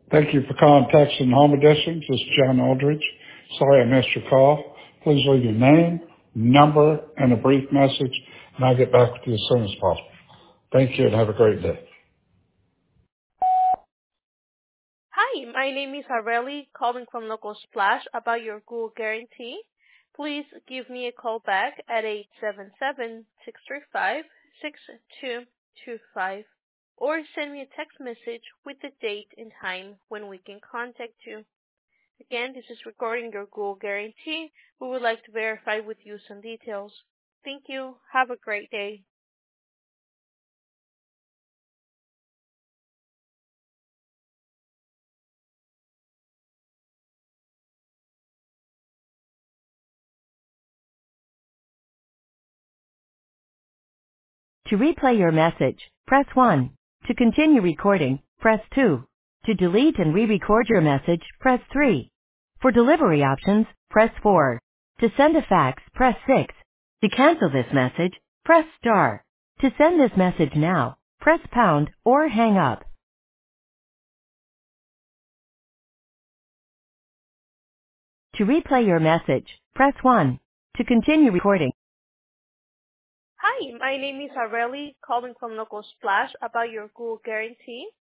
Thank you for calling Texan Home Editions. This is John Aldridge. Sorry I missed your call. Please leave your name, number, and a brief message, and I'll get back with you as soon as possible. Thank you and have a great day. Hi, my name is Areli, calling from Local Splash about your Google Guarantee. Please give me a call back at 877-635-6225 or send me a text message with the date and time when we can contact you. Again, this is regarding your Google Guarantee. We would like to verify with you some details. Thank you. Have a great day. To replay your message, press 1. To continue recording, press 2. To delete and re-record your message, press 3. For delivery options, press 4. To send a fax, press 6. To cancel this message, press star. To send this message now, press pound or hang up. To replay your message, press 1. To continue recording. Hi, my name is Areli, calling from Local Splash about your Google Guarantee.